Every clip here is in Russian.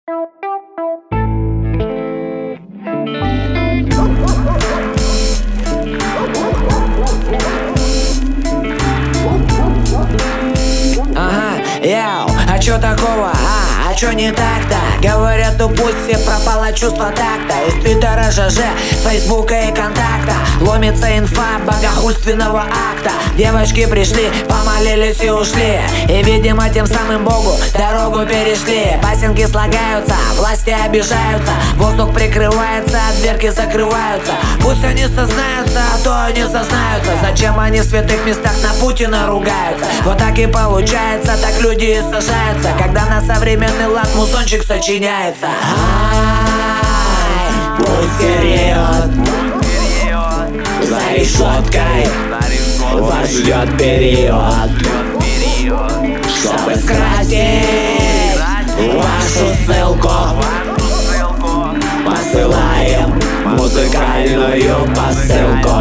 Яу, а чё такого? А чё не так-то? Говорят, у Пусси пропало чувство такта. Из Твиттера, ЖЖ, Фейсбука и Контакта ломится инфа богохульственного акта. Девочки пришли, помолились и ушли, и, видимо, тем самым Богу дорогу перешли. Пасенки слагаются, власти обижаются, воздух прикрывается, дверки закрываются. Пусть они сознаются, а то они сознаются. Зачем они в святых местах на Путина ругаются? Вот так и получается, так люди и сажаются, когда на современный лад музончик сочиняется. Пусть реет за решеткой, вас ждет период, чтобы скрасить вашу ссылку. Посылаем музыкальную посылку.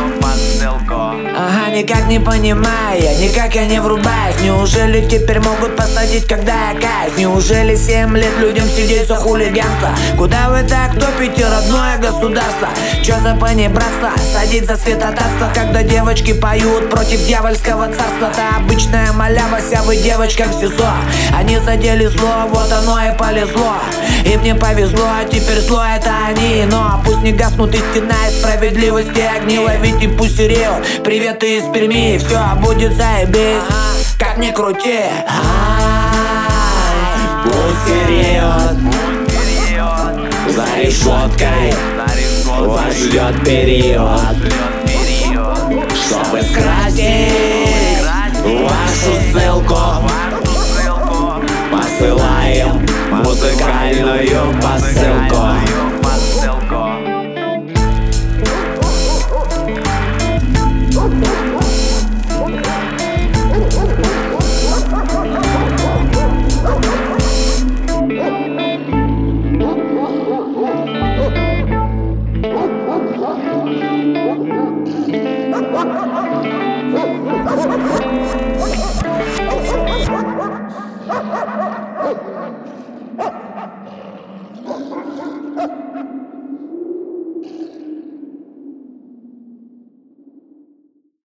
Ага, никак не понимая, никак я не врубаюсь. Неужели теперь могут посадить, когда я каюсь? Неужели 7 лет людям сидеть за хулиганство? Куда вы так топите, родное государство? Чё за понебратство? Садить за святотатство, когда девочки поют против дьявольского царства. Та обычная малява, вся вы девочкам в СИЗО. Они задели зло, вот оно и полезло. Им не повезло, а теперь зло это они. Но пусть не гаснут истина и справедливости огни. Ловите пусть реют, привет из Перми, все будет заебись, как ни крути. Пусть реет за решеткой, вас ждет период, чтобы скрасить вашу ссылку. Посылаем музыкальную посылку. Ha ha ha!